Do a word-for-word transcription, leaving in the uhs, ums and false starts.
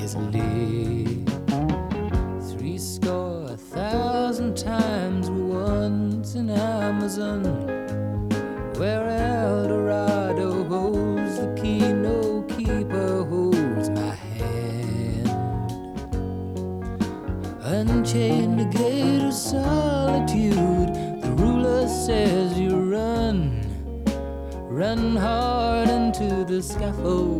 easily. Three score a thousand times once in Amazon, where El Dorado holds the key, no keeper holds my hand. Unchain the gate of solitude, the ruler says you run, run hard into the scaffold.